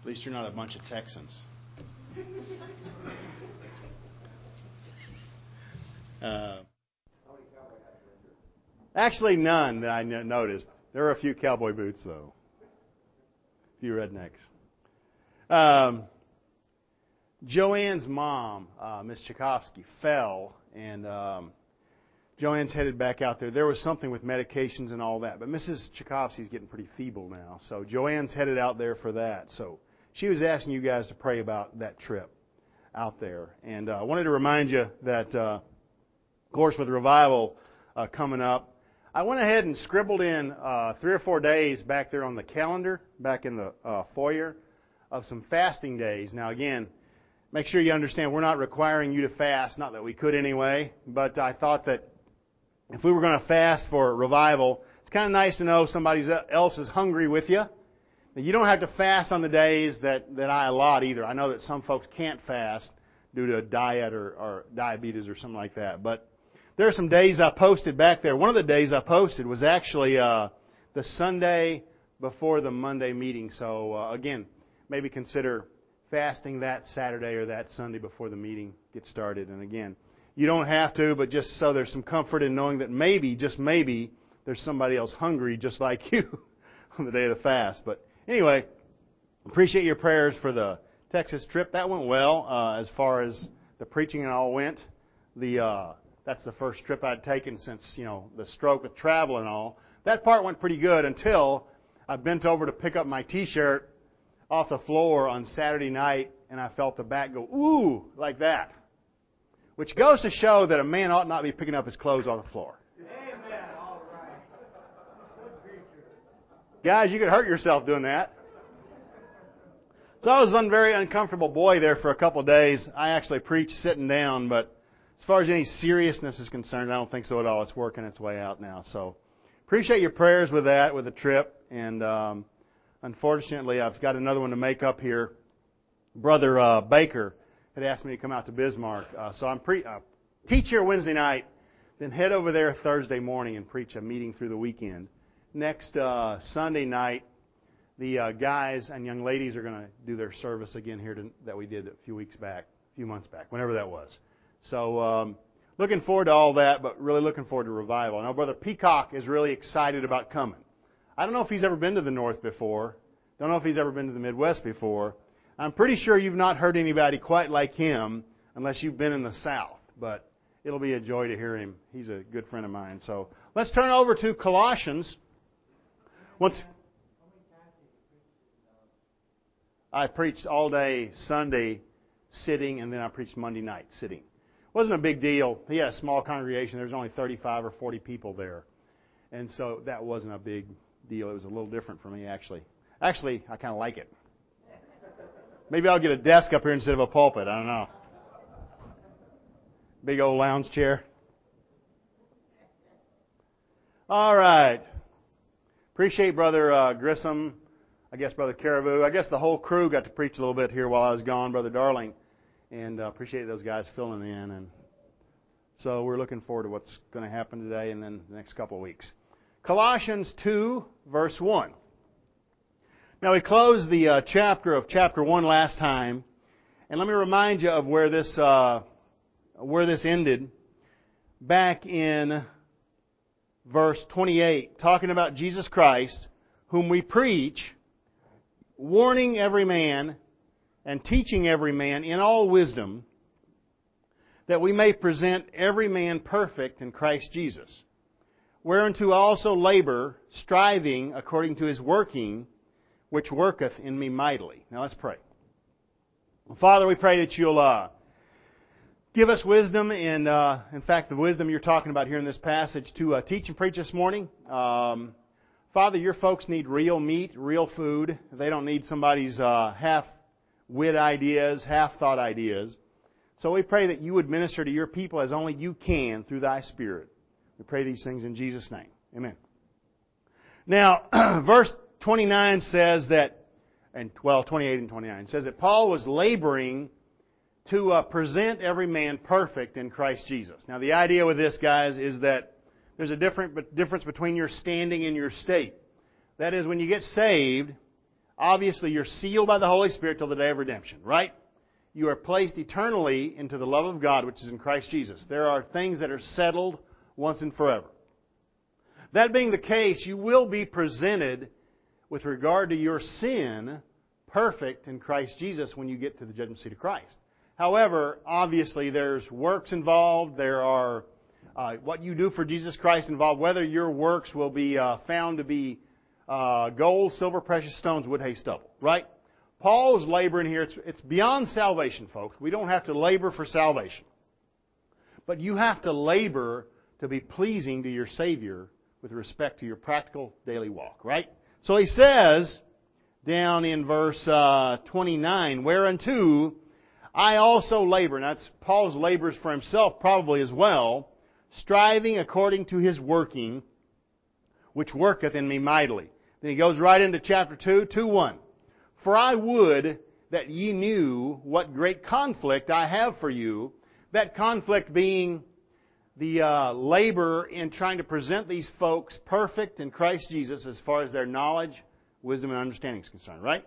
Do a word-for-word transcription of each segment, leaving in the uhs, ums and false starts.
At least you're not a bunch of Texans. Uh, actually, none that I noticed. There were a few cowboy boots, though. A few rednecks. Um, Joanne's mom, uh, Miss Tchaikovsky, fell, and um, Joanne's headed back out there. There was something with medications and all that, but Missus Tchaikovsky's getting pretty feeble now, so Joanne's headed out there for that. So she was asking you guys to pray about that trip out there, and uh, I wanted to remind you that, uh, of course, with revival uh, coming up, I went ahead and scribbled in uh, three or four days back there on the calendar, back in the uh, foyer, of some fasting days. Now, again, make sure you understand we're not requiring you to fast, not that we could anyway, but I thought that if we were going to fast for revival, it's kind of nice to know somebody else is hungry with you. You don't have to fast on the days that, that I allot either. I know that some folks can't fast due to a diet or, or diabetes or something like that. But there are some days I posted back there. One of the days I posted was actually uh, the Sunday before the Monday meeting. So, uh, again, maybe consider fasting that Saturday or that Sunday before the meeting gets started. And again, you don't have to, but just so there's some comfort in knowing that maybe, just maybe, there's somebody else hungry just like you on the day of the fast. But anyway, appreciate your prayers for the Texas trip. That went well uh, as far as the preaching and all went. The uh, that's the first trip I'd taken since, you know, the stroke with travel and all. That part went pretty good until I bent over to pick up my T-shirt off the floor on Saturday night, and I felt the back go, ooh, like that. Which goes to show that a man ought not be picking up his clothes off the floor. Amen. All right. Guys, you could hurt yourself doing that. So I was one very uncomfortable boy there for a couple of days. I actually preached sitting down, but as far as any seriousness is concerned, I don't think so at all. It's working its way out now. So appreciate your prayers with that, with the trip. And um, unfortunately, I've got another one to make up here. Brother uh, Baker had asked me to come out to Bismarck. Uh, so I'm pre- uh, teach here Wednesday night, then head over there Thursday morning and preach a meeting through the weekend. Next uh, Sunday night, the uh, guys and young ladies are going to do their service again here to, that we did a few weeks back, a few months back, whenever that was. So um, looking forward to all that, but really looking forward to revival. I know Brother Peacock is really excited about coming. I don't know if he's ever been to the North before. Don't know if he's ever been to the Midwest before. I'm pretty sure you've not heard anybody quite like him unless you've been in the South. But it'll be a joy to hear him. He's a good friend of mine. So let's turn over to Colossians. Once I preached all day Sunday sitting, and then I preached Monday night sitting. It wasn't a big deal. He had a small congregation. There was only thirty-five or forty people there. And so that wasn't a big deal. It was a little different for me, actually. Actually, I kind of like it. Maybe I'll get a desk up here instead of a pulpit. I don't know. Big old lounge chair. All right. Appreciate Brother uh, Grissom. I guess Brother Caribou. I guess the whole crew got to preach a little bit here while I was gone, Brother Darling. And uh, appreciate those guys filling in. And so we're looking forward to what's going to happen today and then the next couple of weeks. Colossians two, verse one. Now, we closed the uh, chapter of chapter one last time, and let me remind you of where this uh, where this ended. Back in verse twenty-eight, talking about Jesus Christ, whom we preach, warning every man and teaching every man in all wisdom, that we may present every man perfect in Christ Jesus, whereunto I also labor, striving according to His working, which worketh in me mightily. Now let's pray. Father, we pray that you'll uh, give us wisdom, and uh, in fact, the wisdom you're talking about here in this passage to uh, teach and preach this morning. Um, Father, your folks need real meat, real food. They don't need somebody's uh, half-wit ideas, half-thought ideas. So we pray that you would minister to your people as only you can through thy Spirit. We pray these things in Jesus' name. Amen. Now, verse twenty-nine says that, and well, twenty-eight and twenty-nine says that Paul was laboring to uh, present every man perfect in Christ Jesus. Now, the idea with this, guys, is that there's a different difference between your standing and your state. That is, when you get saved, obviously you're sealed by the Holy Spirit till the day of redemption, right? You are placed eternally into the love of God, which is in Christ Jesus. There are things that are settled once and forever. That being the case, you will be presented with regard to your sin perfect in Christ Jesus when you get to the judgment seat of Christ. However, obviously there's works involved. There are uh, what you do for Jesus Christ involved. Whether your works will be uh, found to be uh, gold, silver, precious stones, wood, hay, stubble. Right? Paul's laboring here. It's, it's beyond salvation, folks. We don't have to labor for salvation. But you have to labor to be pleasing to your Savior with respect to your practical daily walk. Right? So he says down in verse uh, twenty-nine, whereunto I also labor. And that's Paul's labors for himself probably as well, striving according to his working, which worketh in me mightily. Then he goes right into chapter two, two one. For I would that ye knew what great conflict I have for you, that conflict being the uh, labor in trying to present these folks perfect in Christ Jesus as far as their knowledge, wisdom, and understanding is concerned, right?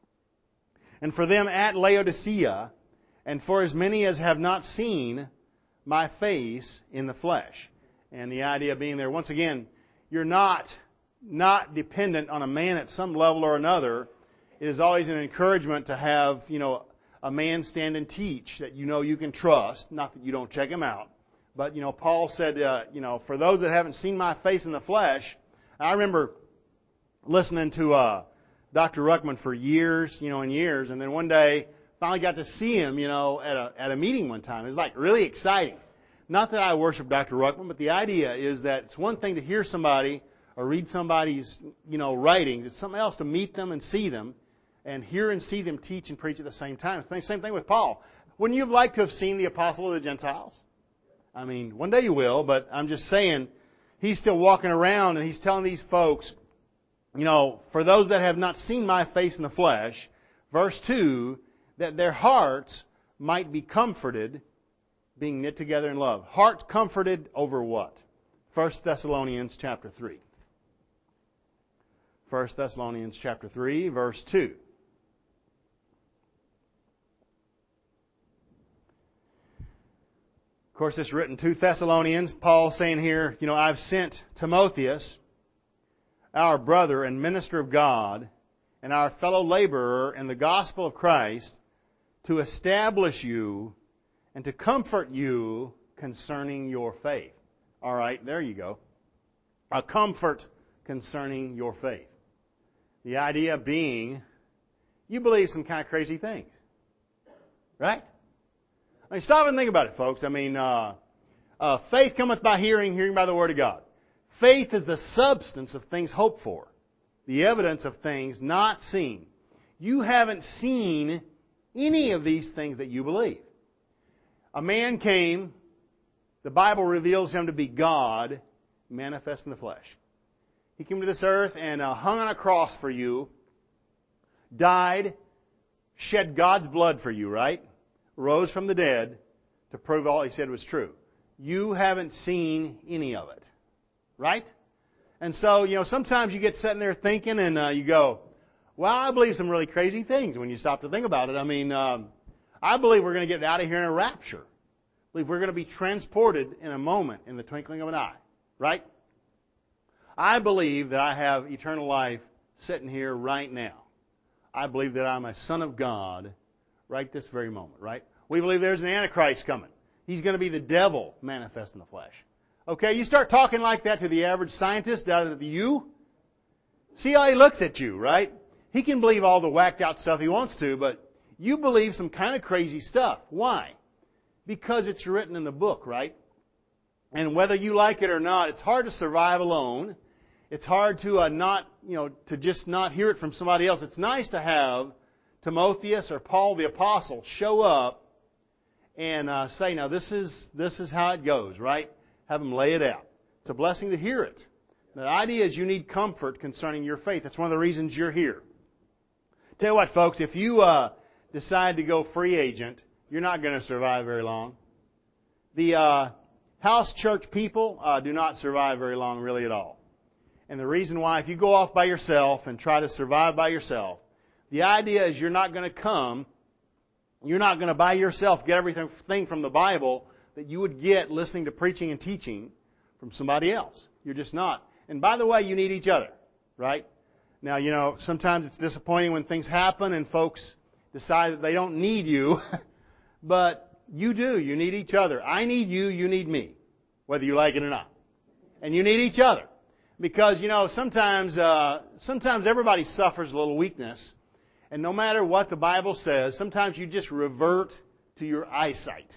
And for them at Laodicea, and for as many as have not seen my face in the flesh. And the idea being there, once again, you're not, not dependent on a man at some level or another. It is always an encouragement to have, you know, a man stand and teach that you know you can trust. Not that you don't check him out. But, you know, Paul said, uh, you know, for those that haven't seen my face in the flesh, I remember listening to uh, Doctor Ruckman for years, you know, and years, and then one day, finally got to see him, you know, at a at a meeting one time. It was like really exciting. Not that I worship Doctor Ruckman, but the idea is that it's one thing to hear somebody or read somebody's, you know, writings. It's something else to meet them and see them and hear and see them teach and preach at the same time. It's the same thing with Paul. Wouldn't you have liked to have seen the apostle of the Gentiles? I mean, one day you will, but I'm just saying, he's still walking around and he's telling these folks, you know, for those that have not seen my face in the flesh, verse two, that their hearts might be comforted, being knit together in love. Heart comforted over what? First Thessalonians chapter three. First Thessalonians chapter three, verse two. Of course, it's written to Thessalonians. Paul saying here, you know, I've sent Timotheus, our brother and minister of God, and our fellow laborer in the gospel of Christ, to establish you and to comfort you concerning your faith. All right, there you go. A comfort concerning your faith. The idea being, you believe some kind of crazy things. Right? I mean, stop and think about it, folks. I mean, uh, uh, faith cometh by hearing, hearing by the Word of God. Faith is the substance of things hoped for, the evidence of things not seen. You haven't seen any of these things that you believe. A man came, the Bible reveals him to be God, manifest in the flesh. He came to this earth and uh, hung on a cross for you, died, shed God's blood for you, right? Rose from the dead to prove all he said was true. You haven't seen any of it, right? And so, you know, sometimes you get sitting there thinking and uh, you go, well, I believe some really crazy things when you stop to think about it. I mean, um, I believe we're going to get out of here in a rapture. I believe we're going to be transported in a moment, in the twinkling of an eye. Right? I believe that I have eternal life sitting here right now. I believe that I'm a son of God right this very moment. Right? We believe there's an Antichrist coming. He's going to be the devil manifest in the flesh. Okay, you start talking like that to the average scientist out of the U. See how he looks at you, right? He can believe all the whacked out stuff he wants to, but you believe some kind of crazy stuff. Why? Because it's written in the book, right? And whether you like it or not, it's hard to survive alone. It's hard to uh, not, you know, to just not hear it from somebody else. It's nice to have Timotheus or Paul the Apostle show up and uh, say, now this is this is how it goes, right? Have them lay it out. It's a blessing to hear it. The idea is you need comfort concerning your faith. That's one of the reasons you're here. Tell you what, folks, if you uh, decide to go free agent, you're not going to survive very long. The uh, house church people uh, do not survive very long, really, at all. And the reason why, if you go off by yourself and try to survive by yourself, The idea is you're not going to come, you're not going to by yourself get everything from the Bible that you would get listening to preaching and teaching from somebody else. You're just not. And by the way, you need each other, right? Now, you know, sometimes it's disappointing when things happen and folks decide that they don't need you, but you do. You need each other. I need you, you need me, whether you like it or not. And you need each other. Because, you know, sometimes, uh, sometimes everybody suffers a little weakness. And no matter what the Bible says, sometimes you just revert to your eyesight.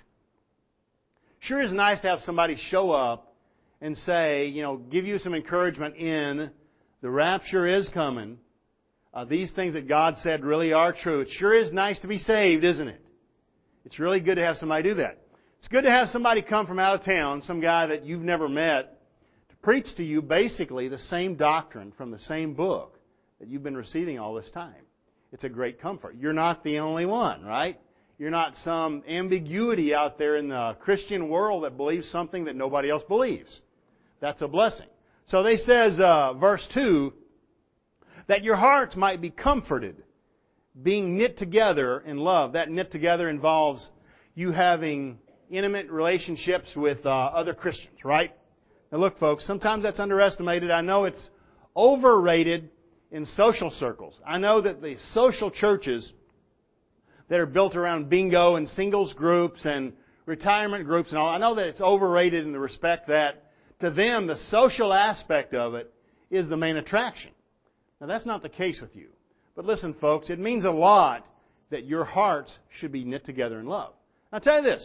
Sure is nice to have somebody show up and say, you know, give you some encouragement in the rapture is coming. Uh, these things that God said really are true. It sure is nice to be saved, isn't it? It's really good to have somebody do that. It's good to have somebody come from out of town, some guy that you've never met, to preach to you basically the same doctrine from the same book that you've been receiving all this time. It's a great comfort. You're not the only one, right? You're not some ambiguity out there in the Christian world that believes something that nobody else believes. That's a blessing. So they says, uh, verse two, that your hearts might be comforted, being knit together in love. That knit together involves you having intimate relationships with uh, other Christians, right? Now look, folks, sometimes that's underestimated. I know it's overrated in social circles. I know that the social churches that are built around bingo and singles groups and retirement groups and all, I know that it's overrated in the respect that to them the social aspect of it is the main attraction. Now that's not the case with you. But listen, folks, it means a lot that your hearts should be knit together in love. I'll tell you this.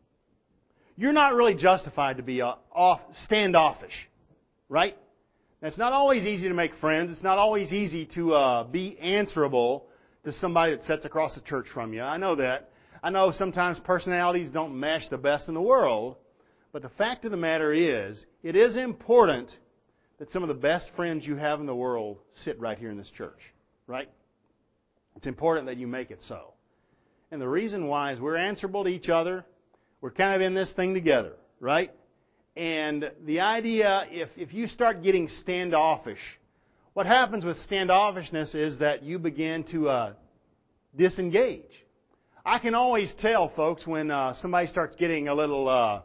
You're not really justified to be uh, off, standoffish, right? Now, it's not always easy to make friends. It's not always easy to uh, be answerable to somebody that sits across the church from you. I know that. I know sometimes personalities don't mesh the best in the world. But the fact of the matter is, it is important that some of the best friends you have in the world sit right here in this church, right? It's important that you make it so. And the reason why is we're answerable to each other. We're kind of in this thing together, right? And the idea, if, if you start getting standoffish, what happens with standoffishness is that you begin to uh, disengage. I can always tell, folks, when uh, somebody starts getting a little, uh,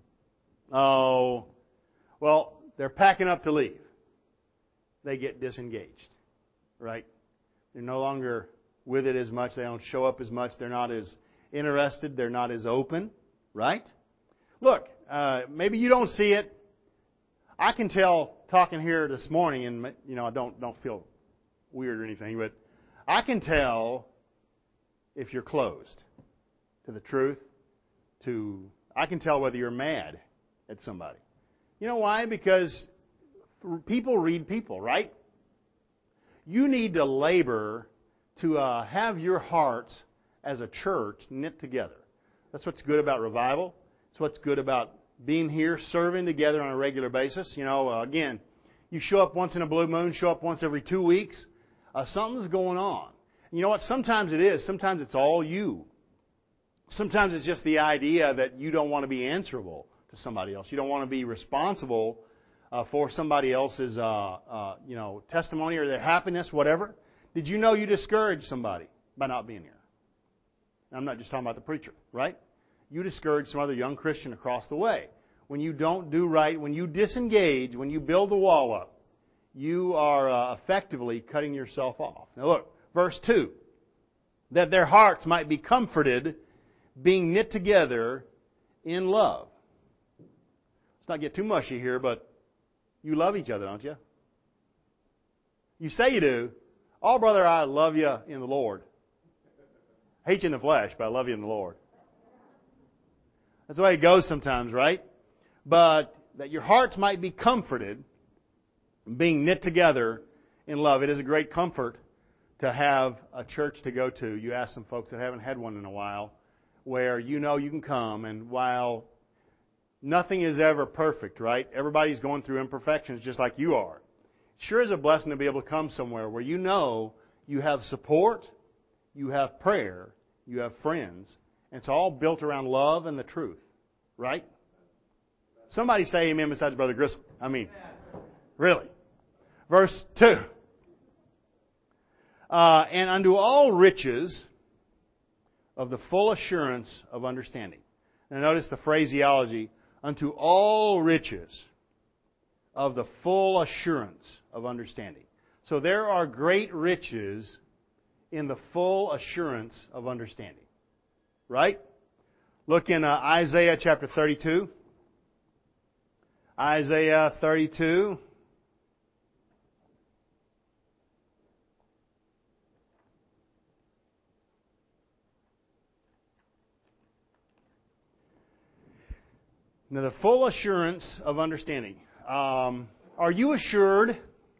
oh, well, they're packing up to leave. They get disengaged, right? They're no longer with it as much. They don't show up as much. They're not as interested. They're not as open, right? Look, uh, maybe you don't see it. I can tell talking here this morning, and you know, I don't don't feel weird or anything, but I can tell if you're closed to the truth. To I can tell whether you're mad at somebody. You know why? Because people read people, right? You need to labor to uh, have your hearts as a church knit together. That's what's good about revival. That's what's good about being here, serving together on a regular basis. You know, uh, again, you show up once in a blue moon, show up once every two weeks. Uh, something's going on. You know what? Sometimes it is. Sometimes it's all you. Sometimes it's just the idea that you don't want to be answerable to somebody else. You don't want to be responsible uh, for somebody else's, uh, uh, you know, testimony or their happiness, whatever. Did you know you discouraged somebody by not being here? I'm not just talking about the preacher, right? You discourage some other young Christian across the way. When you don't do right, when you disengage, when you build the wall up, you are uh, effectively cutting yourself off. Now look, verse two. That their hearts might be comforted, being knit together in love. Let's not get too mushy here, but you love each other, don't you? You say you do. Oh, brother, I love you in the Lord. I hate you in the flesh, but I love you in the Lord. That's the way it goes sometimes, right? But that your hearts might be comforted, being knit together in love. It is a great comfort to have a church to go to. You ask some folks that haven't had one in a while, where you know you can come, and while nothing is ever perfect, right? Everybody's going through imperfections just like you are. It sure is a blessing to be able to come somewhere where you know you have support, you have prayer, you have friends, and it's all built around love and the truth, right? Somebody say amen besides Brother Grissom. I mean, really. Verse two. Uh, and unto all riches of the full assurance of understanding. Now notice the phraseology, unto all riches of the full assurance of understanding. So there are great riches in the full assurance of understanding. Right? Look in uh, Isaiah chapter thirty-two. Isaiah thirty-two. Now, the full assurance of understanding. Um, are you assured?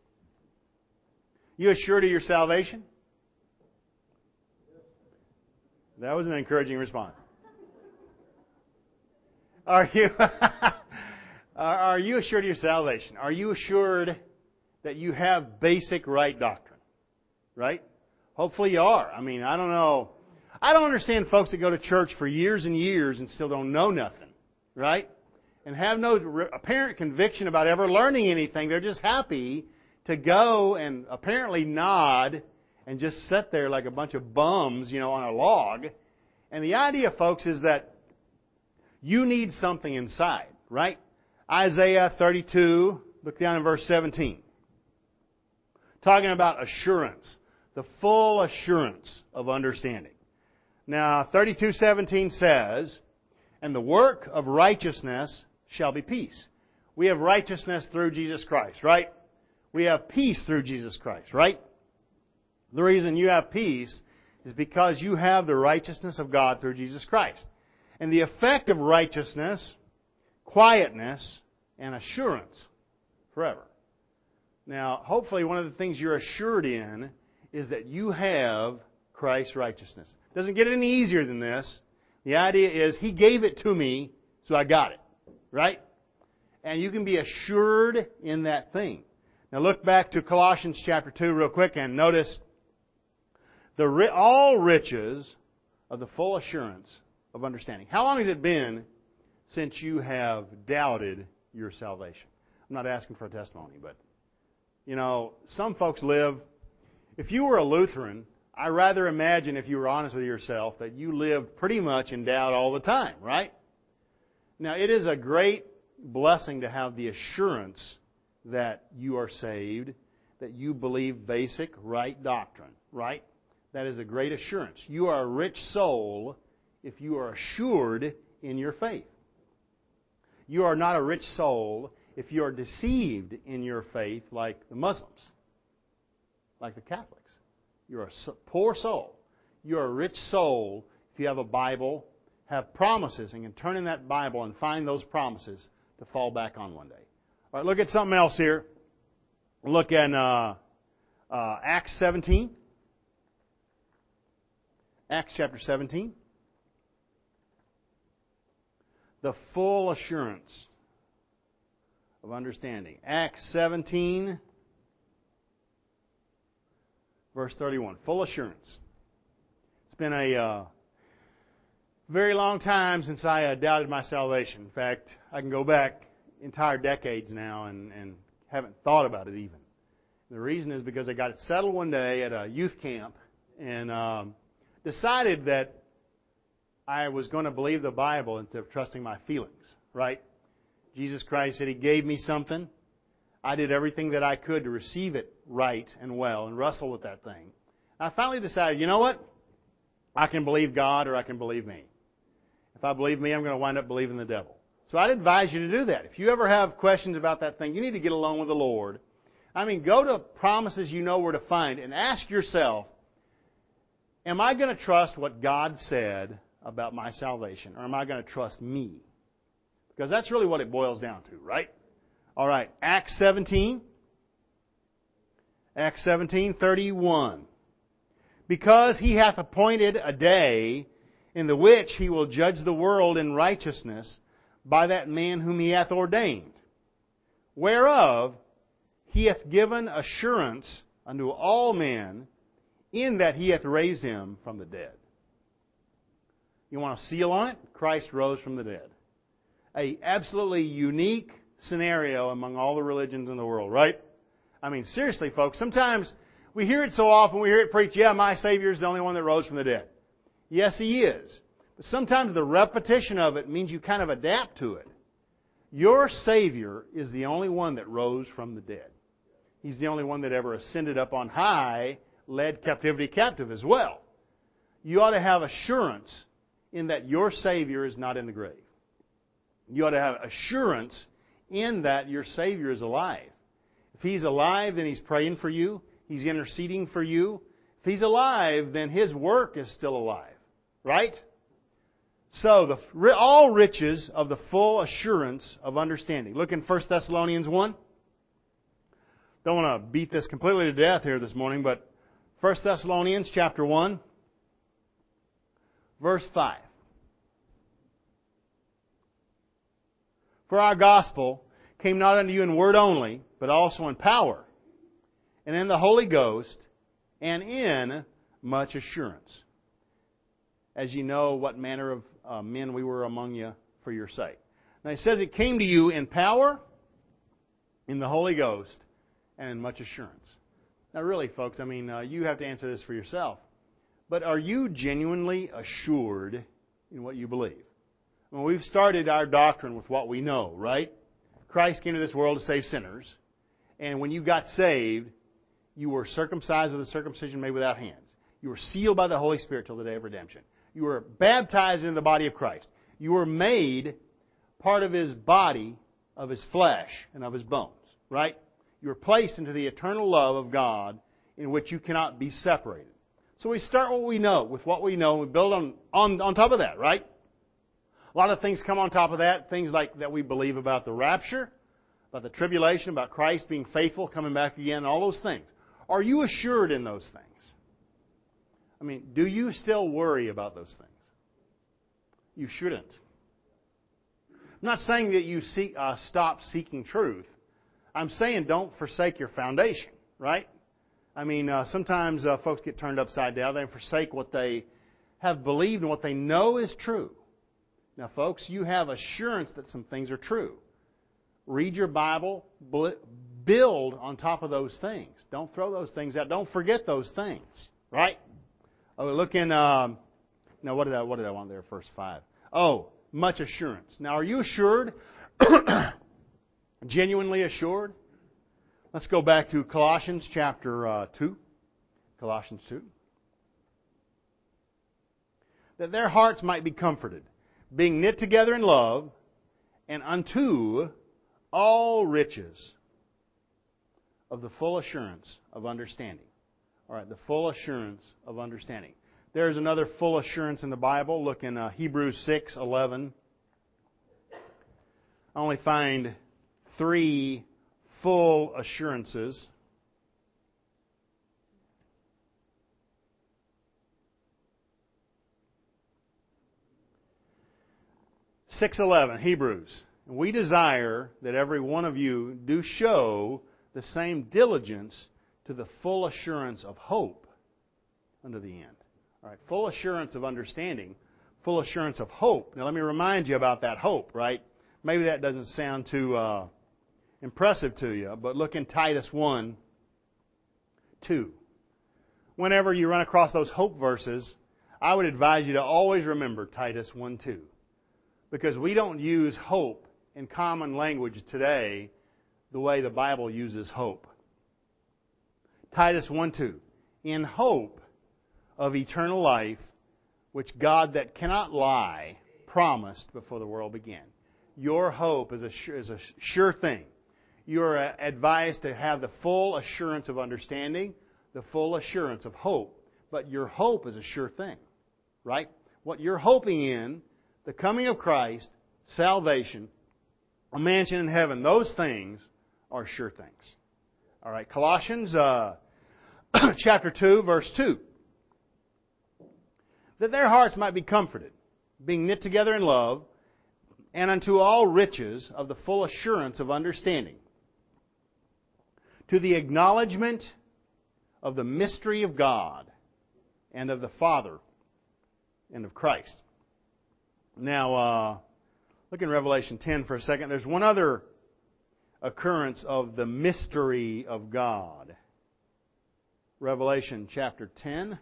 You assured of your salvation? That was an encouraging response. Are you are you assured of your salvation? Are you assured that you have basic right doctrine? Right? Hopefully you are. I mean, I don't know. I don't understand folks that go to church for years and years and still don't know nothing. Right? And have no apparent conviction about ever learning anything. They're just happy to go and apparently nod and just sit there like a bunch of bums, you know, on a log. And the idea, folks, is that you need something inside, right? Isaiah thirty-two, look down in verse seventeen. Talking about assurance, the full assurance of understanding. Now, thirty-two seventeen says, and the work of righteousness shall be peace. We have righteousness through Jesus Christ, right? We have peace through Jesus Christ, right? The reason you have peace is because you have the righteousness of God through Jesus Christ. And the effect of righteousness, quietness, and assurance forever. Now, hopefully one of the things you're assured in is that you have Christ's righteousness. It doesn't get any easier than this. The idea is He gave it to me, so I got it. Right? And you can be assured in that thing. Now look back to Colossians chapter two real quick and notice the all riches of the full assurance of understanding. How long has it been since you have doubted your salvation? I'm not asking for a testimony, but you know, some folks live. If you were a Lutheran, I rather imagine, if you were honest with yourself, that you lived pretty much in doubt all the time, right? Now, it is a great blessing to have the assurance that you are saved, that you believe basic right doctrine, right? That is a great assurance. You are a rich soul if you are assured in your faith. You are not a rich soul if you are deceived in your faith like the Muslims, like the Catholics. You're a poor soul. You're a rich soul if you have a Bible, have promises, and can turn in that Bible and find those promises to fall back on one day. All right, look at something else here. Look at uh, uh, Acts seventeen. Acts chapter seventeen. The full assurance of understanding. Acts seventeen, verse thirty-one. Full assurance. It's been a uh, very long time since I uh, doubted my salvation. In fact, I can go back entire decades now and, and haven't thought about it even. The reason is because I got it settled one day at a youth camp and um, decided that I was going to believe the Bible instead of trusting my feelings, right? Jesus Christ said He gave me something. I did everything that I could to receive it right and well and wrestle with that thing. I finally decided, you know what? I can believe God or I can believe me. If I believe me, I'm going to wind up believing the devil. So I'd advise you to do that. If you ever have questions about that thing, you need to get alone with the Lord. I mean, go to promises you know where to find and ask yourself, am I going to trust what God said about my salvation, or am I going to trust me? Because that's really what it boils down to, right? All right, Acts seventeen. Acts seventeen, thirty-one. Because He hath appointed a day in the which He will judge the world in righteousness by that man whom He hath ordained, whereof He hath given assurance unto all men, in that He hath raised Him from the dead. You want a seal on it? Christ rose from the dead. A absolutely unique scenario among all the religions in the world, right? I mean, seriously, folks, sometimes We hear it so often, we hear it preached, yeah, my Savior is the only one that rose from the dead. Yes, He is. But sometimes the repetition of it means you kind of adapt to it. Your Savior is the only one that rose from the dead. He's the only one that ever ascended up on high, led captivity captive as well. You ought to have assurance in that your Savior is not in the grave. You ought to have assurance in that your Savior is alive. If He's alive, then He's praying for you. He's interceding for you. If He's alive, then His work is still alive. Right? So, the, all riches of the full assurance of understanding. Look in First Thessalonians one. Don't want to beat this completely to death here this morning, but First Thessalonians chapter one, verse five. For our gospel came not unto you in word only, but also in power, and in the Holy Ghost, and in much assurance. As ye know what manner of uh, men we were among you for your sake. Now it says it came to you in power, in the Holy Ghost, and in much assurance. Now really, folks, I mean, uh, you have to answer this for yourself. But are you genuinely assured in what you believe? Well, we've started our doctrine with what we know, right? Christ came to this world to save sinners. And when you got saved, you were circumcised with a circumcision made without hands. You were sealed by the Holy Spirit till the day of redemption. You were baptized into the body of Christ. You were made part of His body, of His flesh, and of His bones. Right? You were placed into the eternal love of God in which you cannot be separated. So we start what we know, with what we know, and we build on, on, on top of that, right? A lot of things come on top of that. Things like that we believe about the rapture, about the tribulation, about Christ being faithful, coming back again, all those things. Are you assured in those things? I mean, do you still worry about those things? You shouldn't. I'm not saying that you seek, uh, stop seeking truth. I'm saying don't forsake your foundation, right? I mean, uh, sometimes uh, folks get turned upside down. They forsake what they have believed and what they know is true. Now, folks, you have assurance that some things are true. Read your Bible. Build on top of those things. Don't throw those things out. Don't forget those things, right? Oh, look in, um, now what did I, what did I want there, verse five? Oh, much assurance. Now, are you assured? Genuinely assured? Let's go back to Colossians chapter uh, two. Colossians two. That their hearts might be comforted, being knit together in love, and unto all riches of the full assurance of understanding. All right, the full assurance of understanding. There's another full assurance in the Bible. Look in uh, Hebrews six eleven. I only find three full assurances. six eleven, Hebrews. We desire that every one of you do show the same diligence to the full assurance of hope unto the end. All right, full assurance of understanding, full assurance of hope. Now let me remind you about that hope, right? Maybe that doesn't sound too uh, impressive to you, but look in Titus one two. Whenever you run across those hope verses, I would advise you to always remember Titus one two. Because we don't use hope in common language today the way the Bible uses hope. Titus one two. In hope of eternal life, which God that cannot lie promised before the world began. Your hope is a sure, is a sure thing. You are advised to have the full assurance of understanding, the full assurance of hope. But your hope is a sure thing, right? What you're hoping in, the coming of Christ, salvation, a mansion in heaven, those things are sure things. All right, Colossians uh, chapter two, verse two. That their hearts might be comforted, being knit together in love, and unto all riches of the full assurance of understanding, to the acknowledgement of the mystery of God and of the Father and of Christ. Now, uh, look in Revelation ten for a second. There's one other occurrence of the mystery of God. Revelation chapter ten.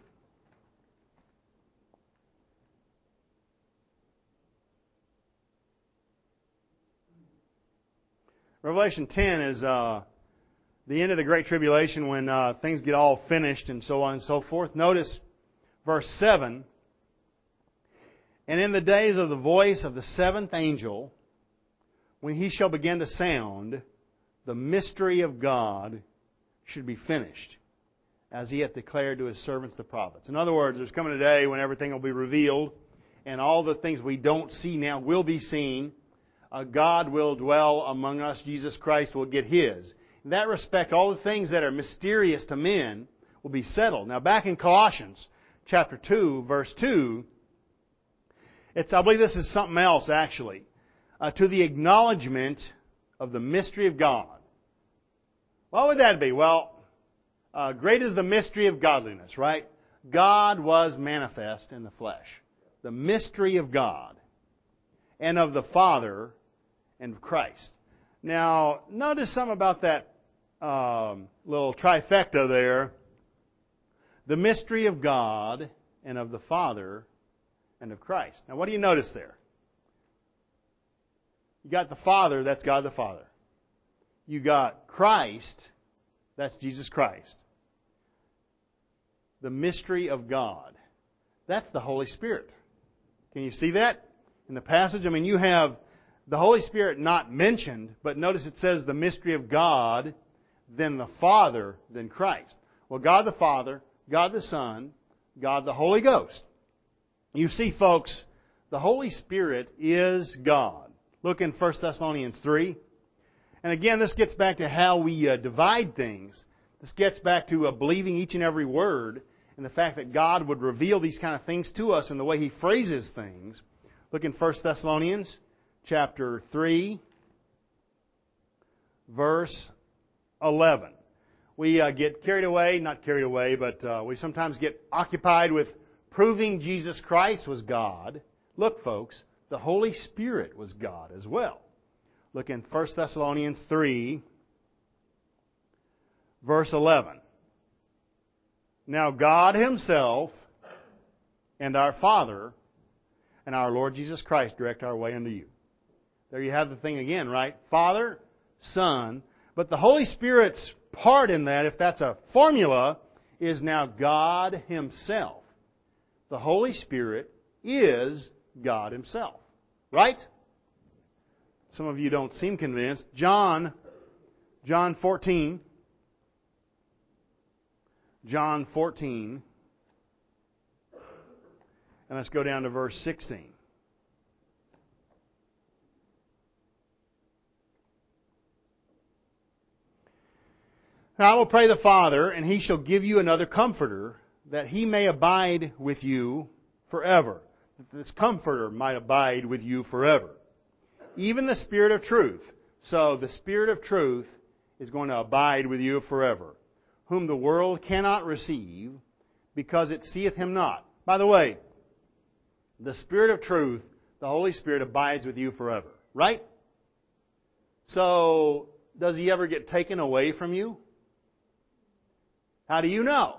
Revelation ten is uh, the end of the Great Tribulation when uh, things get all finished and so on and so forth. Notice verse seven. And in the days of the voice of the seventh angel, when he shall begin to sound, the mystery of God should be finished, as he hath declared to his servants the prophets. In other words, there's coming a day when everything will be revealed, and all the things we don't see now will be seen. Uh, God will dwell among us. Jesus Christ will get His. In that respect, all the things that are mysterious to men will be settled. Now, back in Colossians chapter two, verse two, it's, I believe this is something else, actually. Uh, to the acknowledgement of the mystery of God. What would that be? Well, uh, great is the mystery of godliness, right? God was manifest in the flesh. The mystery of God and of the Father and of Christ. Now, notice something about that um, little trifecta there. The mystery of God and of the Father and of Christ. Now, what do you notice there? You got the Father, that's God the Father. You got Christ, that's Jesus Christ. The mystery of God, that's the Holy Spirit. Can you see that in the passage? I mean, you have the Holy Spirit not mentioned, but notice it says the mystery of God, then the Father, then Christ. Well, God the Father, God the Son, God the Holy Ghost. You see, folks, the Holy Spirit is God. Look in First Thessalonians three. And again, this gets back to how we uh, divide things. This gets back to uh, believing each and every word and the fact that God would reveal these kind of things to us in the way He phrases things. Look in First Thessalonians chapter three, verse eleven. We uh, get carried away, not carried away, but uh, we sometimes get occupied with proving Jesus Christ was God. Look, folks, the Holy Spirit was God as well. Look in First Thessalonians three, verse eleven. Now God Himself and our Father and our Lord Jesus Christ direct our way unto you. There you have the thing again, right? Father, Son, but the Holy Spirit's part in that, if that's a formula, is now God Himself. The Holy Spirit is God Himself. Right? Some of you don't seem convinced. John, John fourteen. John fourteen. And let's go down to verse sixteen. Now I will pray the Father, and He shall give you another Comforter, that He may abide with you forever. That this Comforter might abide with you forever. Even the Spirit of truth. So the Spirit of truth is going to abide with you forever. Whom the world cannot receive, because it seeth Him not. By the way, the Spirit of truth, the Holy Spirit, abides with you forever. Right? So, does He ever get taken away from you? How do you know?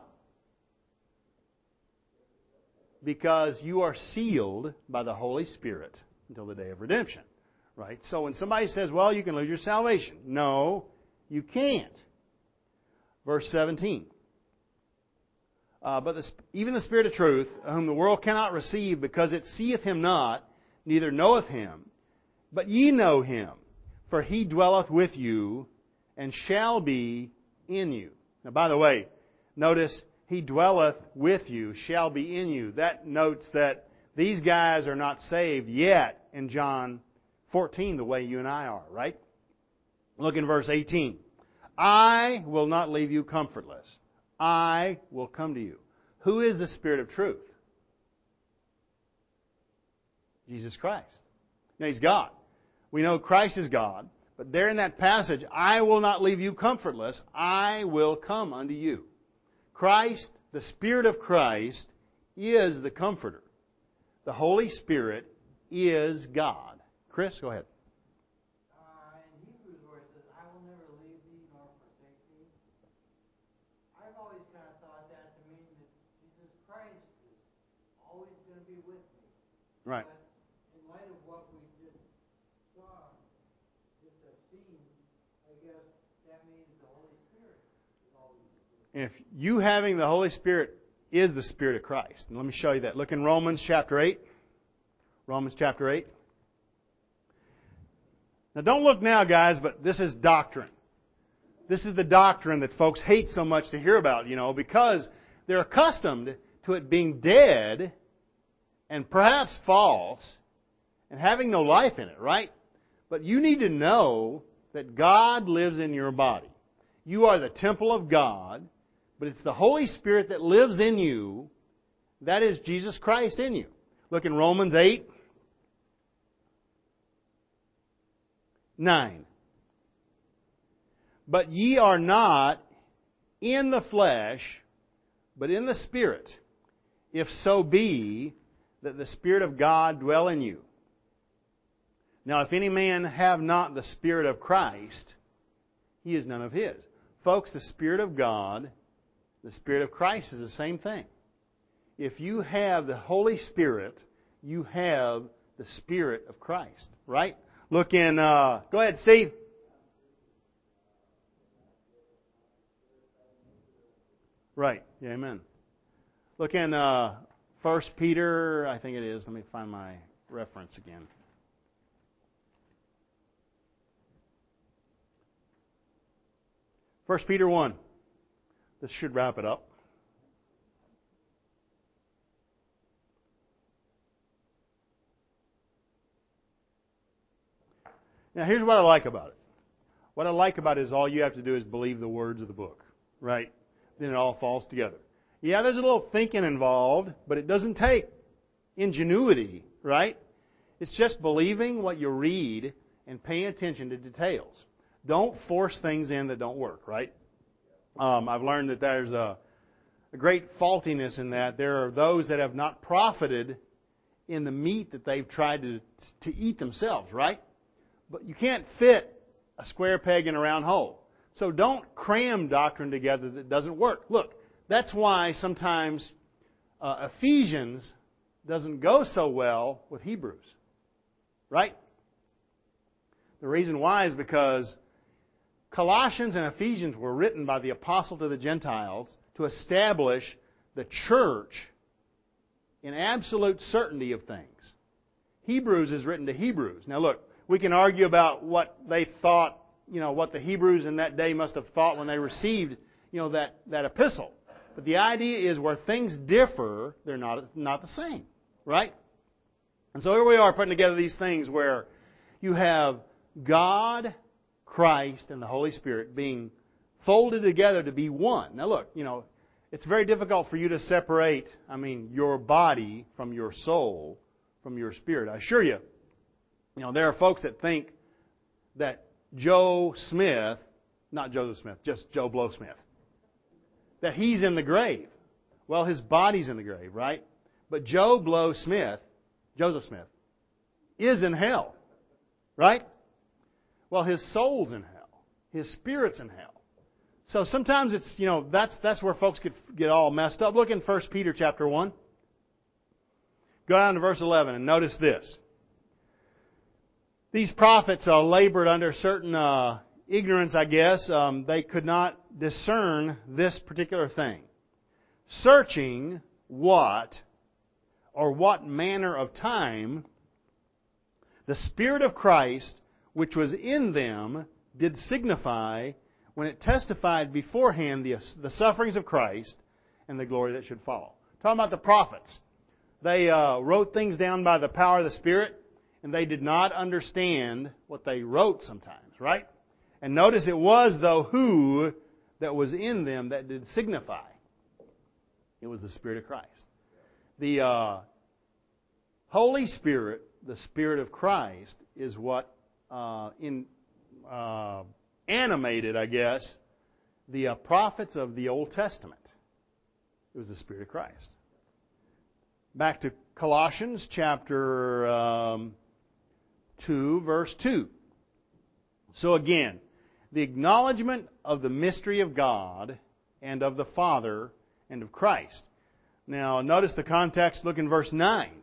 Because you are sealed by the Holy Spirit until the day of redemption. Right? So when somebody says, well, you can lose your salvation. No, you can't. Verse seventeen. Uh, but the, even the Spirit of truth, whom the world cannot receive, because it seeth Him not, neither knoweth Him. But ye know Him, for He dwelleth with you, and shall be in you. Now, by the way, notice, He dwelleth with you, shall be in you. That notes that these guys are not saved yet in John fourteen the way you and I are, right? Look in verse eighteen. I will not leave you comfortless. I will come to you. Who is the Spirit of truth? Jesus Christ. Now, He's God. We know Christ is God. But there in that passage, I will not leave you comfortless. I will come unto you. Christ, the Spirit of Christ, is the Comforter. The Holy Spirit is God. Chris, go ahead. Uh, in Hebrews where it says, I will never leave thee nor forsake thee. I've always kind of thought going to be with me. Right. But in light of what we just saw, just a scene, I guess that means the Holy Spirit is always with me. If you having the Holy Spirit is the Spirit of Christ. And let me show you that. Look in Romans chapter eight. Romans chapter eight. Now don't look now, guys, but this is doctrine. This is the doctrine that folks hate so much to hear about, you know, because they're accustomed to it being dead and perhaps false and having no life in it, right? But you need to know that God lives in your body. You are the temple of God, but it's the Holy Spirit that lives in you. That is Jesus Christ in you. Look in Romans eight, nine. But ye are not in the flesh, but in the Spirit, if so be that the Spirit of God dwell in you. Now, if any man have not the Spirit of Christ, he is none of his. Folks, the Spirit of God, the Spirit of Christ is the same thing. If you have the Holy Spirit, you have the Spirit of Christ, right? Look in, uh, go ahead, Steve. Right, yeah, amen. Look in uh, First Peter, I think it is. Let me find my reference again. First Peter one. This should wrap it up. Now, here's what I like about it. What I like about it is all you have to do is believe the words of the book, right? Then it all falls together. Yeah, there's a little thinking involved, but it doesn't take ingenuity, right? It's just believing what you read and paying attention to details. Don't force things in that don't work, right? Um, I've learned that there's a, a great faultiness in that. There are those that have not profited in the meat that they've tried to, to eat themselves, right? But you can't fit a square peg in a round hole. So don't cram doctrine together that doesn't work. Look, that's why sometimes uh, Ephesians doesn't go so well with Hebrews. Right? The reason why is because Colossians and Ephesians were written by the apostle to the Gentiles to establish the church in absolute certainty of things. Hebrews is written to Hebrews. Now look, we can argue about what they thought, you know, what the Hebrews in that day must have thought when they received, you know, that, that epistle. But the idea is where things differ, they're not, not the same. Right? And so here we are putting together these things where you have God, Christ, and the Holy Spirit being folded together to be one. Now look, you know, it's very difficult for you to separate, I mean, your body from your soul, from your spirit. I assure you, you know, there are folks that think that Joe Smith, not Joseph Smith, just Joe Blow Smith, that he's in the grave. Well, his body's in the grave, right? But Joe Blow Smith, Joseph Smith, is in hell, right? Well, his soul's in hell. His spirit's in hell. So sometimes it's, you know, that's that's where folks get get all messed up. Look in First Peter chapter one. Go down to verse eleven and notice this. These prophets uh, labored under certain uh, ignorance, I guess. Um, they could not discern this particular thing. Searching what or what manner of time the Spirit of Christ, which was in them, did signify when it testified beforehand the, the sufferings of Christ and the glory that should follow. Talking about the prophets. They uh, wrote things down by the power of the Spirit, and they did not understand what they wrote sometimes, right? And notice it was, though, who that was in them that did signify. It was the Spirit of Christ. The uh, Holy Spirit, the Spirit of Christ, is what uh, in uh, animated, I guess, the uh, prophets of the Old Testament. It was the Spirit of Christ. Back to Colossians chapter um, two, verse two. So again, the acknowledgement of the mystery of God and of the Father and of Christ. Now, notice the context. Look in verse nine.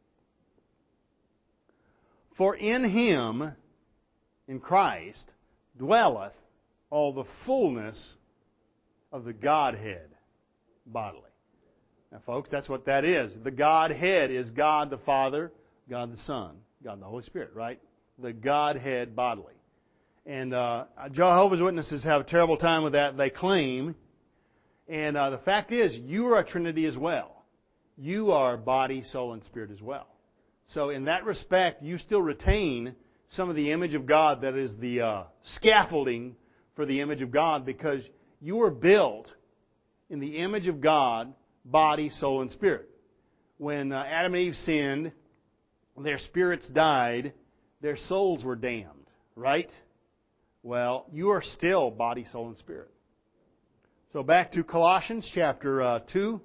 For in Him, in Christ, dwelleth all the fullness of the Godhead bodily. Now, folks, that's what that is. The Godhead is God the Father, God the Son, God the Holy Spirit, right? The Godhead bodily. And uh, Jehovah's Witnesses have a terrible time with that. They claim, and uh, the fact is, you are a Trinity as well. You are body, soul, and spirit as well. So in that respect, you still retain some of the image of God that is the uh, scaffolding for the image of God, because you were built in the image of God, body, soul, and spirit. When uh, Adam and Eve sinned, their spirits died, their souls were damned, right? Well, you are still body, soul, and spirit. So back to Colossians chapter uh, two.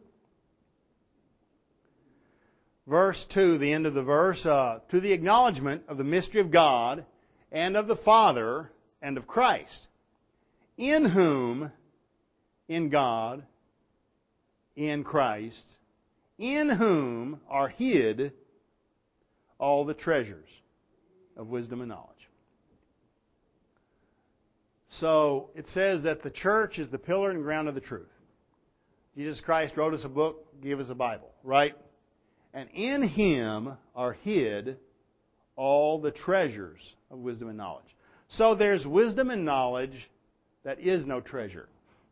Verse two, the end of the verse, uh, to the acknowledgement of the mystery of God and of the Father and of Christ, in whom, in God, in Christ, in whom are hid all the treasures of wisdom and knowledge. So it says that the church is the pillar and ground of the truth. Jesus Christ wrote us a book, gave us a Bible, right? And in Him are hid all the treasures of wisdom and knowledge. So there's wisdom and knowledge that is no treasure.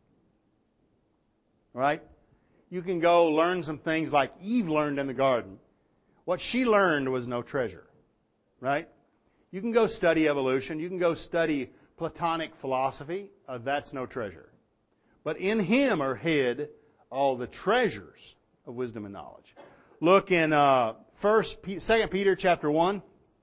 Right? You can go learn some things like Eve learned in the garden. What she learned was no treasure. Right? You can go study evolution. You can go study Platonic philosophy. Uh, that's no treasure. But in Him are hid all the treasures of wisdom and knowledge. Look in uh, First, Second Peter chapter one.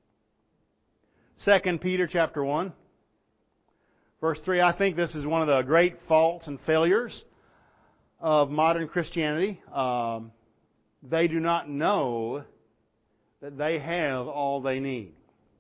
Second Peter chapter one, verse three. I think this is one of the great faults and failures of modern Christianity. Um, they do not know that they have all they need.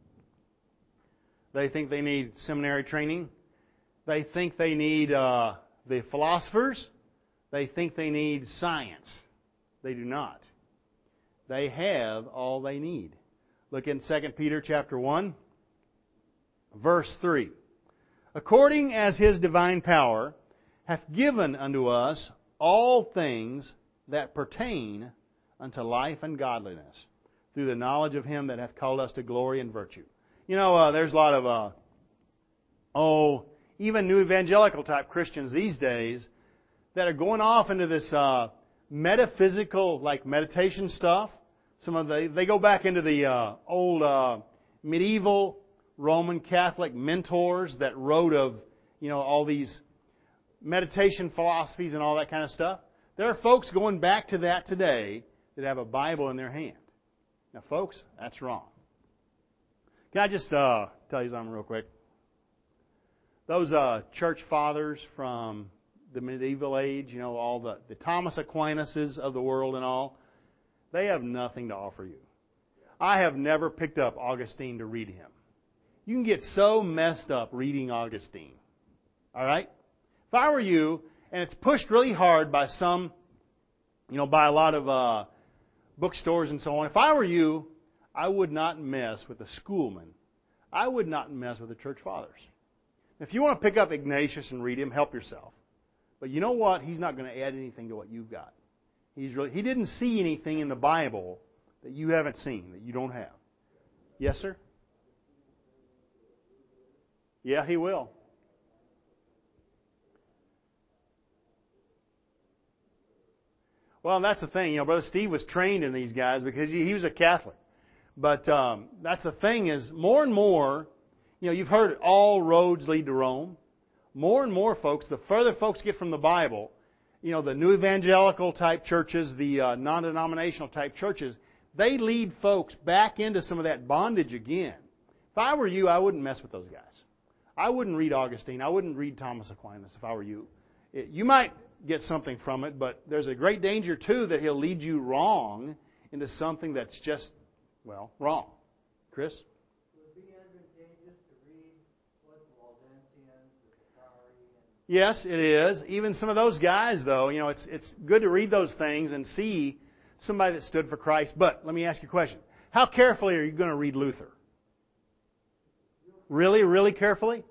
They think they need seminary training. They think they need uh, the philosophers. They think they need science. They do not. They have all they need. Look in Second Peter chapter one, verse three. According as His divine power hath given unto us all things that pertain unto life and godliness, through the knowledge of Him that hath called us to glory and virtue. You know, uh, there's a lot of, uh, oh, even new evangelical type Christians these days that are going off into this uh, metaphysical, like meditation stuff. Some of the, they go back into the uh, old uh, medieval Roman Catholic mentors that wrote of, you know, all these meditation philosophies and all that kind of stuff. There are folks going back to that today that have a Bible in their hand. Now, folks, that's wrong. Can I just uh, tell you something real quick? Those uh, church fathers from the medieval age, you know, all the, the Thomas Aquinas of the world and all, they have nothing to offer you. I have never picked up Augustine to read him. You can get so messed up reading Augustine. All right? If I were you, and it's pushed really hard by some, you know, by a lot of uh, bookstores and so on, if I were you, I would not mess with the schoolmen. I would not mess with the church fathers. If you want to pick up Ignatius and read him, help yourself. But you know what? He's not going to add anything to what you've got. He's really, he didn't see anything in the Bible that you haven't seen, that you don't have. Yes, sir? Yeah, he will. Well, that's the thing. You know, Brother Steve was trained in these guys because he, he was a Catholic. But um, that's the thing is, more and more, you know, you've heard it, all roads lead to Rome. More and more folks, the further folks get from the Bible, you know, the new evangelical type churches, the uh, non-denominational type churches, they lead folks back into some of that bondage again. If I were you, I wouldn't mess with those guys. I wouldn't read Augustine. I wouldn't read Thomas Aquinas if I were you. It, you might get something from it, but there's a great danger, too, that he'll lead you wrong into something that's just, well, wrong. Chris? Would it be advantageous to read what the Waldensians, the Katari, and Yes, it is. Even some of those guys, though, you know, it's it's good to read those things and see somebody that stood for Christ. But let me ask you a question. How carefully are you going to read Luther? Really, really carefully?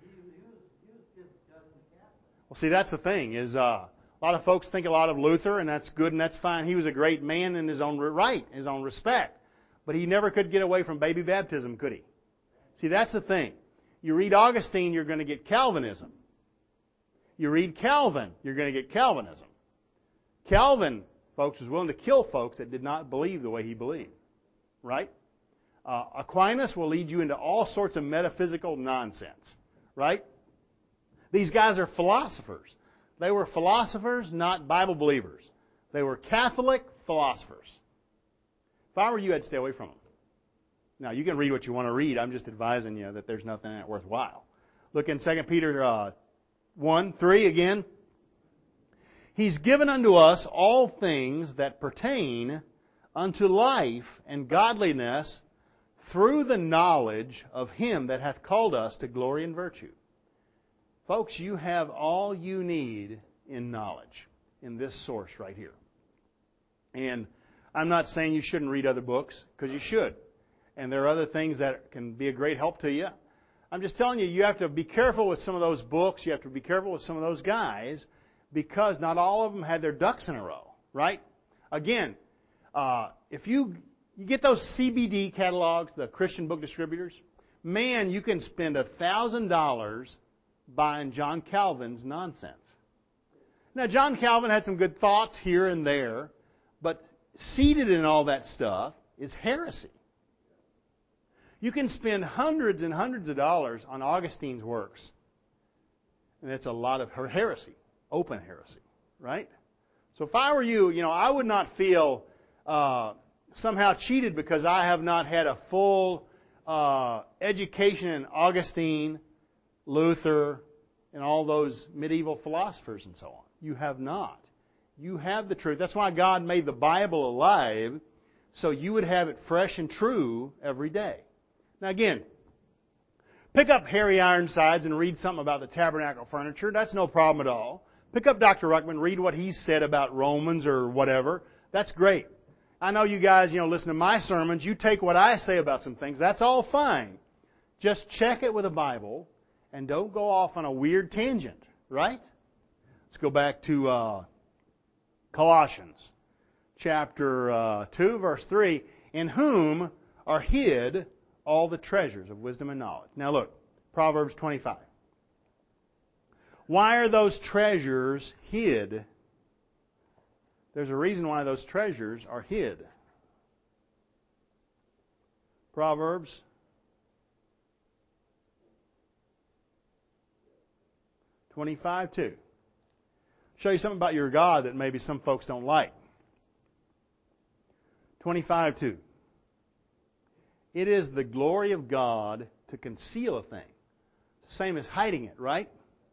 Well, see, that's the thing, is uh, a lot of folks think a lot of Luther, and that's good and that's fine. He was a great man in his own right, in his own respect. But he never could get away from baby baptism, could he? See, that's the thing. You read Augustine, you're going to get Calvinism. You read Calvin, you're going to get Calvinism. Calvin, folks, was willing to kill folks that did not believe the way he believed. Right? Uh, Aquinas will lead you into all sorts of metaphysical nonsense. Right? These guys are philosophers. They were philosophers, not Bible believers. They were Catholic philosophers. If I were you, I'd stay away from them. Now, you can read what you want to read. I'm just advising you that there's nothing in it worthwhile. Look in Second Peter uh, one, three again. He's given unto us all things that pertain unto life and godliness through the knowledge of Him that hath called us to glory and virtue. Folks, you have all you need in knowledge in this source right here. And I'm not saying you shouldn't read other books, because you should. And there are other things that can be a great help to you. I'm just telling you, you have to be careful with some of those books. You have to be careful with some of those guys, because not all of them had their ducks in a row, right? Again, uh, if you you get those C B D catalogs, the Christian book distributors, man, you can spend a thousand dollars buying John Calvin's nonsense. Now, John Calvin had some good thoughts here and there, but seated in all that stuff is heresy. You can spend hundreds and hundreds of dollars on Augustine's works, and that's a lot of heresy, open heresy, right? So if I were you, you know, I would not feel uh, somehow cheated because I have not had a full uh, education in Augustine, Luther, and all those medieval philosophers and so on. You have not. You have the truth. That's why God made the Bible alive, so you would have it fresh and true every day. Now again, pick up Harry Ironsides and read something about the tabernacle furniture. That's no problem at all. Pick up Doctor Ruckman, read what he said about Romans or whatever. That's great. I know you guys, you know, listen to my sermons. You take what I say about some things. That's all fine. Just check it with the Bible and don't go off on a weird tangent, right? Let's go back to uh, Colossians chapter uh, two, verse three. In whom are hid all the treasures of wisdom and knowledge. Now look, Proverbs twenty-five. Why are those treasures hid? There's a reason why those treasures are hid. Proverbs twenty-five two. Show you something about your God that maybe some folks don't like. twenty-five two. It is the glory of God to conceal a thing. Same as hiding it, right?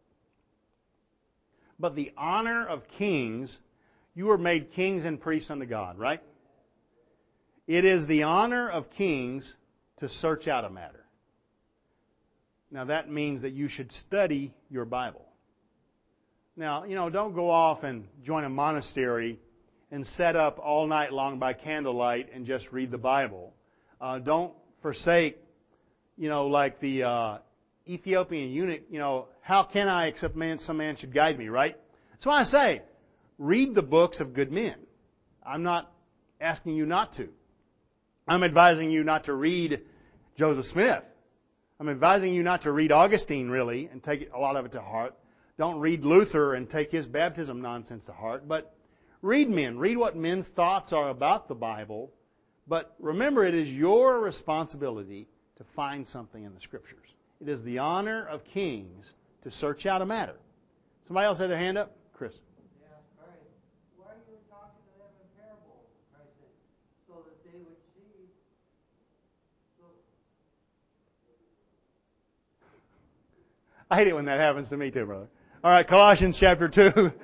But the honor of kings, you were made kings and priests unto God, right? It is the honor of kings to search out a matter. Now that means that you should study your Bible. Now, you know, don't go off and join a monastery and set up all night long by candlelight and just read the Bible. Uh, don't forsake, you know, like the uh, Ethiopian eunuch, you know, how can I except man, some man should guide me, right? That's why I say, read the books of good men. I'm not asking you not to. I'm advising you not to read Joseph Smith. I'm advising you not to read Augustine, really, and take a lot of it to heart. Don't read Luther and take his baptism nonsense to heart. But read men. Read what men's thoughts are about the Bible. But remember, it is your responsibility to find something in the Scriptures. It is the honor of kings to search out a matter. Somebody else had their hand up? Chris. Yeah, right. Why are you talking to them in parables? Christ said, so that they would see. So I hate it when that happens to me too, brother. All right, Colossians chapter two. this knowledge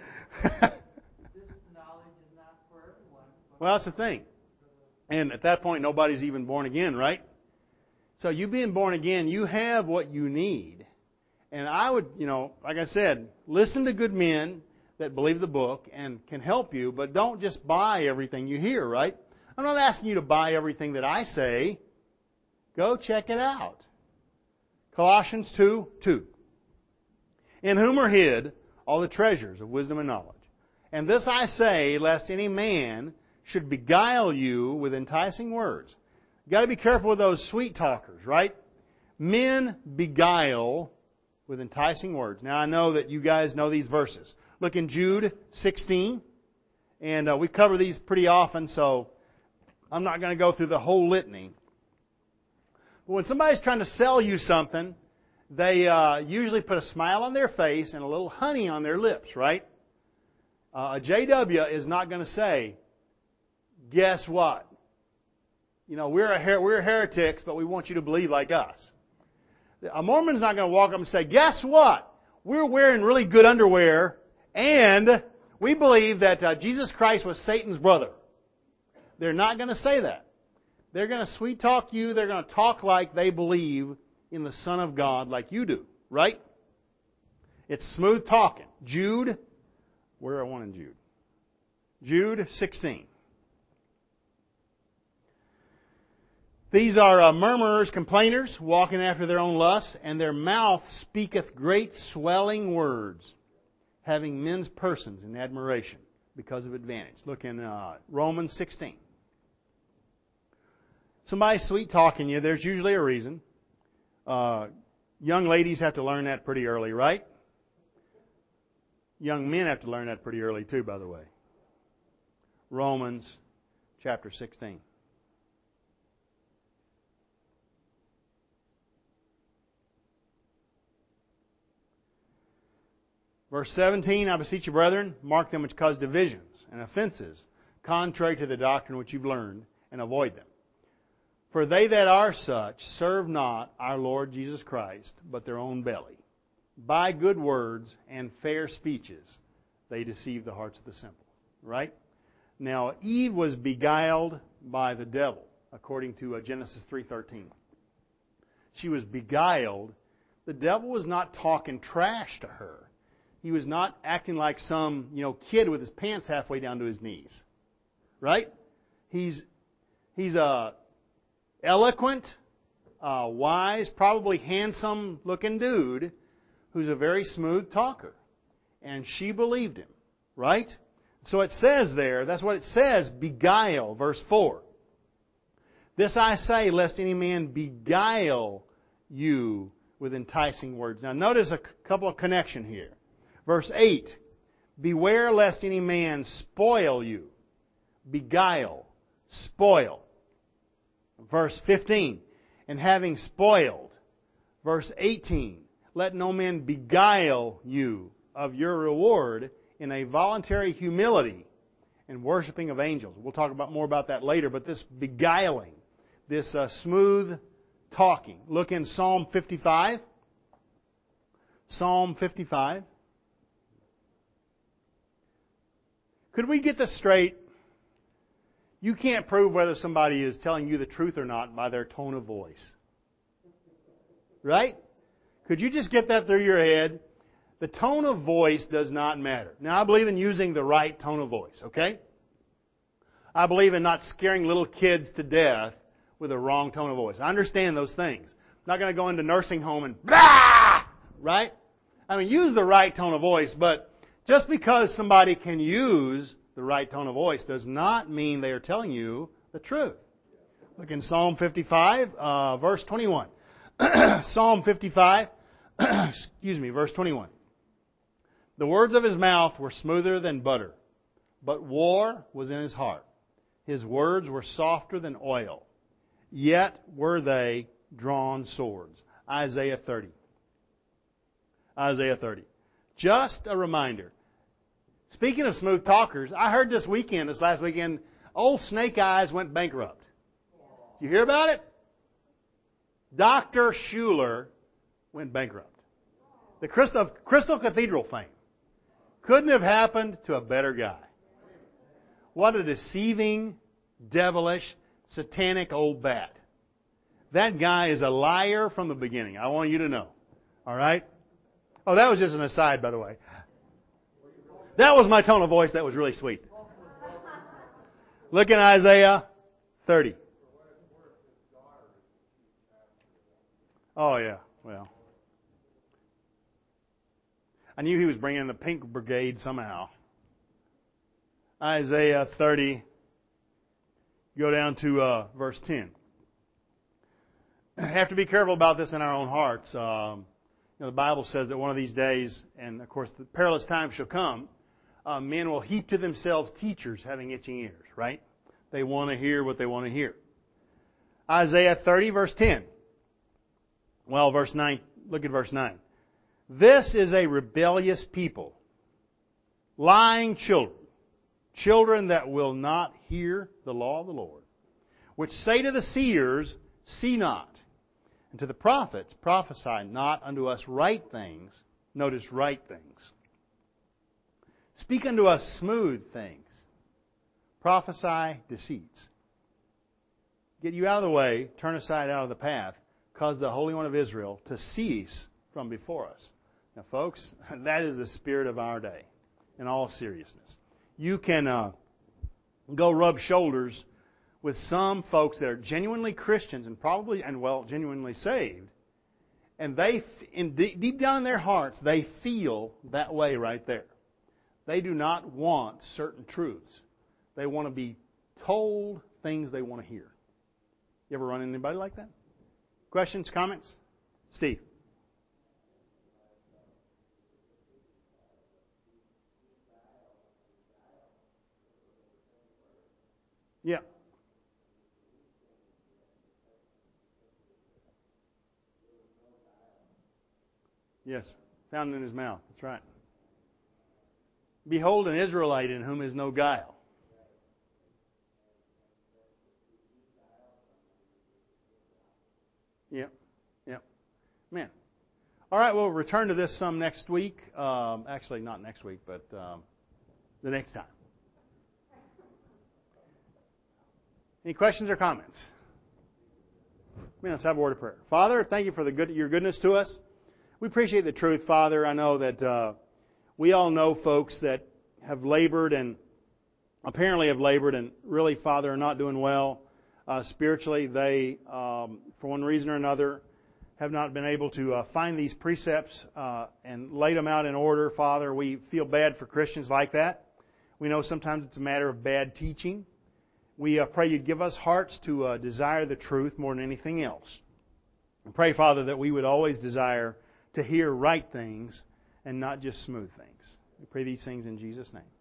is not for everyone. Well, that's the thing. And at that point, nobody's even born again, right? So you being born again, you have what you need. And I would, you know, like I said, listen to good men that believe the book and can help you, but don't just buy everything you hear, right? I'm not asking you to buy everything that I say. Go check it out. Colossians two two. In whom are hid all the treasures of wisdom and knowledge. And this I say, lest any man should beguile you with enticing words. You've got to be careful with those sweet talkers, right? Men beguile with enticing words. Now, I know that you guys know these verses. Look in Jude sixteen. And uh, we cover these pretty often, so I'm not going to go through the whole litany. But when somebody's trying to sell you something, they uh, usually put a smile on their face and a little honey on their lips, right? Uh, a J W is not going to say, guess what? You know, we're a her- we're heretics, but we want you to believe like us. A Mormon's not going to walk up and say, guess what? We're wearing really good underwear, and we believe that uh, Jesus Christ was Satan's brother. They're not going to say that. They're going to sweet talk you. They're going to talk like they believe in the Son of God like you do, right? It's smooth talking. Jude, where are one in Jude? Jude sixteen. These are uh, murmurers, complainers, walking after their own lusts, and their mouth speaketh great swelling words, having men's persons in admiration because of advantage. Look in uh, Romans sixteen. Somebody sweet talking you, there's usually a reason. Uh, young ladies have to learn that pretty early, right? Young men have to learn that pretty early too, by the way. Romans chapter sixteen. Verse seventeen, I beseech you, brethren, mark them which cause divisions and offenses, contrary to the doctrine which you've learned, and avoid them. For they that are such serve not our Lord Jesus Christ, but their own belly. By good words and fair speeches they deceive the hearts of the simple. Right? Now, Eve was beguiled by the devil, according to Genesis three thirteen. She was beguiled. The devil was not talking trash to her. He was not acting like some, you know, kid with his pants halfway down to his knees. Right? He's he's a eloquent, uh, wise, probably handsome-looking dude who's a very smooth talker. And she believed him. Right? So it says there, that's what it says, beguile, verse four. This I say, lest any man beguile you with enticing words. Now notice a couple of connection here. Verse eight, beware lest any man spoil you. Beguile, spoil. Verse fifteen, and having spoiled. Verse eighteen, let no man beguile you of your reward in a voluntary humility and worshiping of angels. We'll talk about more about that later, but this beguiling, this uh, smooth talking. Look in Psalm fifty-five. Psalm fifty-five. Could we get this straight? You can't prove whether somebody is telling you the truth or not by their tone of voice. Right? Could you just get that through your head? The tone of voice does not matter. Now, I believe in using the right tone of voice, okay? I believe in not scaring little kids to death with a wrong tone of voice. I understand those things. I'm not going to go into nursing home and blah! Right? I mean, use the right tone of voice, but just because somebody can use the right tone of voice does not mean they are telling you the truth. Look in Psalm fifty-five, uh, verse twenty-one. Psalm fifty-five, excuse me, verse twenty-one. The words of his mouth were smoother than butter, but war was in his heart. His words were softer than oil, yet were they drawn swords. Isaiah thirty. Isaiah thirty. Just a reminder. Speaking of smooth talkers, I heard this weekend, this last weekend, old Snake Eyes went bankrupt. Did you hear about it? Doctor Schuler went bankrupt. The Crystal, Crystal Cathedral fame. Couldn't have happened to a better guy. What a deceiving, devilish, satanic old bat. That guy is a liar from the beginning. I want you to know. All right? Oh, that was just an aside, by the way. That was my tone of voice. That was really sweet. Look in Isaiah thirty. Oh, yeah. Well, I knew he was bringing the pink brigade somehow. Isaiah thirty. Go down to uh, verse ten. I have to be careful about this in our own hearts. Um, you know, the Bible says that one of these days, and of course the perilous time shall come, uh, men will heap to themselves teachers having itching ears, right? They want to hear what they want to hear. Isaiah thirty, verse ten. Well, verse nine, look at verse nine. This is a rebellious people, lying children, children that will not hear the law of the Lord, which say to the seers, see not, and to the prophets, prophesy not unto us right things. Notice right things. Speak unto us smooth things. Prophesy deceits. Get you out of the way, turn aside out of the path, cause the Holy One of Israel to cease from before us. Now, folks, that is the spirit of our day, in all seriousness. You can uh, go rub shoulders with some folks that are genuinely Christians and probably, and well, genuinely saved, and they, in deep, deep down in their hearts, they feel that way right there. They do not want certain truths. They want to be told things they want to hear. You ever run into anybody like that? Questions, comments? Steve. Yeah. Yes. Found in his mouth. That's right. Behold, an Israelite in whom is no guile. Yep. Yep. Man. All right, we'll return to this some next week. Um, actually, not next week, but um, the next time. Any questions or comments? Let's have a word of prayer. Father, thank you for the good, your goodness to us. We appreciate the truth, Father. I know that uh, we all know folks that have labored and apparently have labored and really, Father, are not doing well uh, spiritually. They, um, for one reason or another, have not been able to uh, find these precepts uh, and lay them out in order, Father. We feel bad for Christians like that. We know sometimes it's a matter of bad teaching. We uh, pray you'd give us hearts to uh, desire the truth more than anything else. And pray, Father, that we would always desire to hear right things and not just smooth things. We pray these things in Jesus' name.